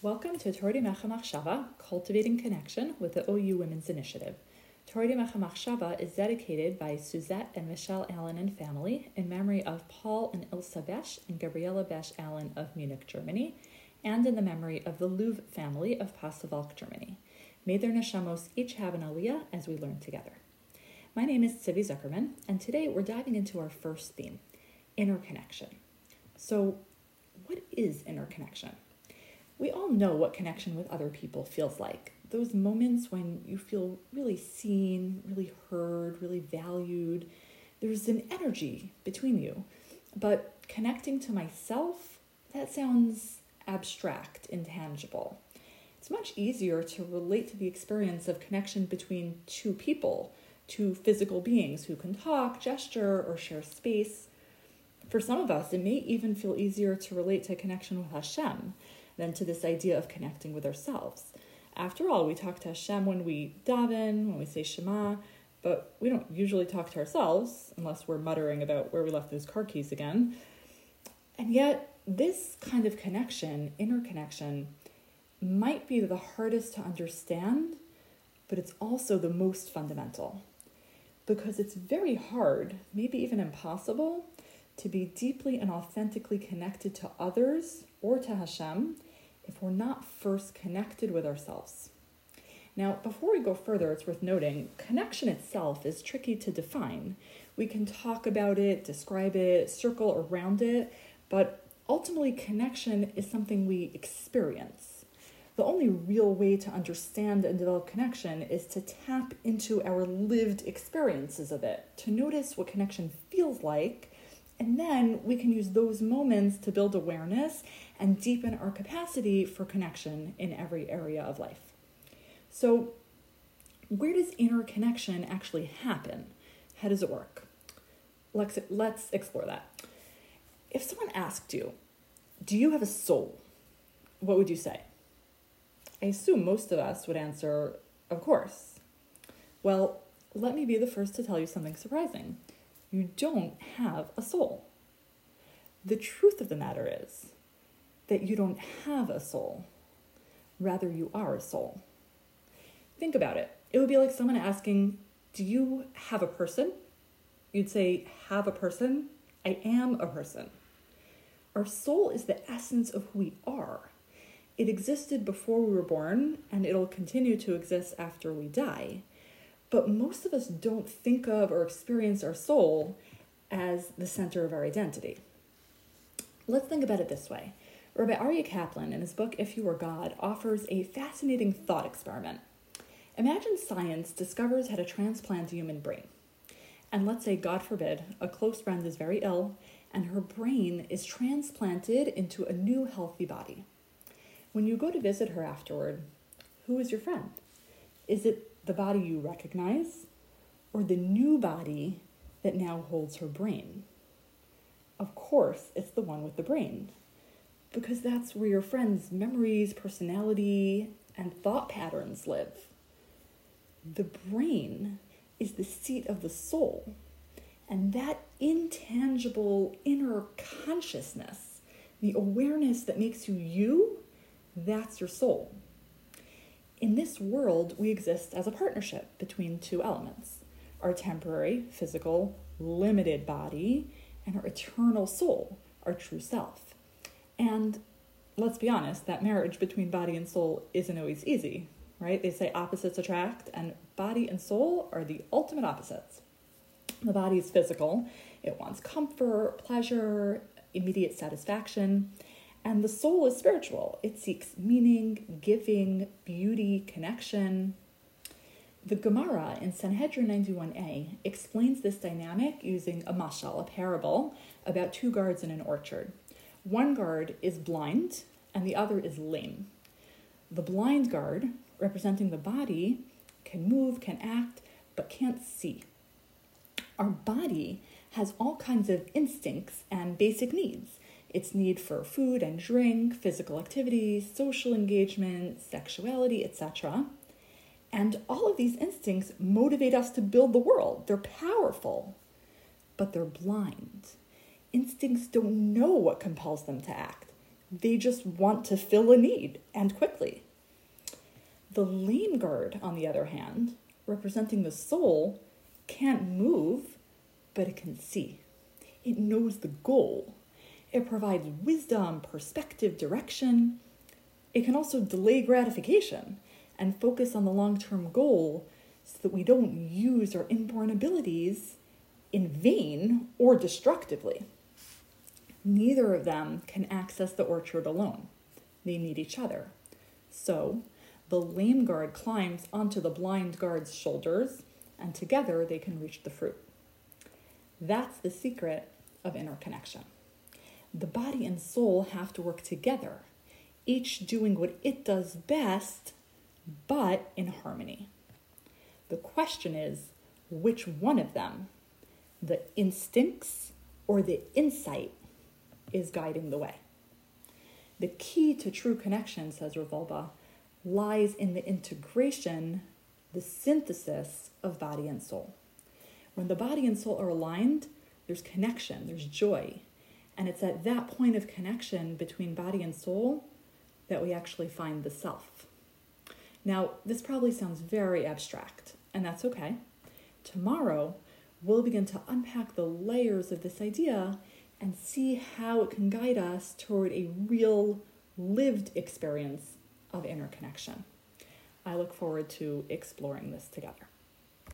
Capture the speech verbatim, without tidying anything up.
Welcome to Torah D'Mecha Machshava, Cultivating Connection with the O U Women's Initiative. Torah D'Mecha Machshava is dedicated by Suzette and Michelle Allen and family in memory of Paul and Ilsa Besch and Gabriela Besch Allen of Munich, Germany, and in the memory of the Louvre family of Pasewalk, Germany. May their neshamos each have an aliyah as we learn together. My name is Tzivi Zuckerman, and today we're diving into our first theme, interconnection. So, what is interconnection? We all know what connection with other people feels like. Those moments when you feel really seen, really heard, really valued. There's an energy between you. But connecting to myself, that sounds abstract, intangible. It's much easier to relate to the experience of connection between two people, two physical beings who can talk, gesture, or share space. For some of us, it may even feel easier to relate to connection with Hashem than to this idea of connecting with ourselves. After all, we talk to Hashem when we daven, when we say Shema, but we don't usually talk to ourselves unless we're muttering about where we left those car keys again. And yet, this kind of connection, interconnection, might be the hardest to understand, but it's also the most fundamental. Because it's very hard, maybe even impossible, to be deeply and authentically connected to others or to Hashem if we're not first connected with ourselves. Now, before we go further, it's worth noting, connection itself is tricky to define. We can talk about it, describe it, circle around it, but ultimately connection is something we experience. The only real way to understand and develop connection is to tap into our lived experiences of it, to notice what connection feels like, and then we can use those moments to build awareness and deepen our capacity for connection in every area of life. So, where does interconnection actually happen? How does it work? Let's, let's explore that. If someone asked you, do you have a soul? What would you say? I assume most of us would answer, of course. Well, let me be the first to tell you something surprising. You don't have a soul. The truth of the matter is that you don't have a soul. Rather, you are a soul. Think about it. It would be like someone asking, do you have a person? You'd say, have a person? I am a person. Our soul is the essence of who we are. It existed before we were born, and it'll continue to exist after we die. But most of us don't think of or experience our soul as the center of our identity. Let's think about it this way. Rabbi Aryeh Kaplan, in his book If You Were God, offers a fascinating thought experiment. Imagine science discovers how to transplant a human brain. And let's say, God forbid, a close friend is very ill, and her brain is transplanted into a new healthy body. When you go to visit her afterward, who is your friend? Is it the body you recognize, or the new body that now holds her brain? Of course, it's the one with the brain, because that's where your friend's memories, personality, and thought patterns live. The brain is the seat of the soul, and that intangible inner consciousness, the awareness that makes you you, that's your soul. In this world, we exist as a partnership between two elements, our temporary, physical, limited body, and our eternal soul, our true self. And let's be honest, that marriage between body and soul isn't always easy, right? They say opposites attract, and body and soul are the ultimate opposites. The body is physical. It wants comfort, pleasure, immediate satisfaction. And the soul is spiritual. It seeks meaning, giving, beauty, connection. The Gemara in Sanhedrin ninety-one a explains this dynamic using a mashal, a parable, about two guards in an orchard. One guard is blind and the other is lame. The blind guard, representing the body, can move, can act, but can't see. Our body has all kinds of instincts and basic needs. Its need for food and drink, physical activities, social engagement, sexuality, et cetera. And all of these instincts motivate us to build the world. They're powerful, but they're blind. Instincts don't know what compels them to act. They just want to fill a need, and quickly. The lame guard, on the other hand, representing the soul, can't move, but it can see. It knows the goal. It provides wisdom, perspective, direction. It can also delay gratification and focus on the long-term goal so that we don't use our inborn abilities in vain or destructively. Neither of them can access the orchard alone. They need each other. So the lame guard climbs onto the blind guard's shoulders, and together they can reach the fruit. That's the secret of interconnection. The body and soul have to work together, each doing what it does best, but in harmony. The question is, which one of them, the instincts or the insight, is guiding the way? The key to true connection, says Revolba, lies in the integration, the synthesis of body and soul. When the body and soul are aligned, there's connection, there's joy. And it's at that point of connection between body and soul that we actually find the self. Now, this probably sounds very abstract, and that's okay. Tomorrow, we'll begin to unpack the layers of this idea and see how it can guide us toward a real lived experience of interconnection. I look forward to exploring this together.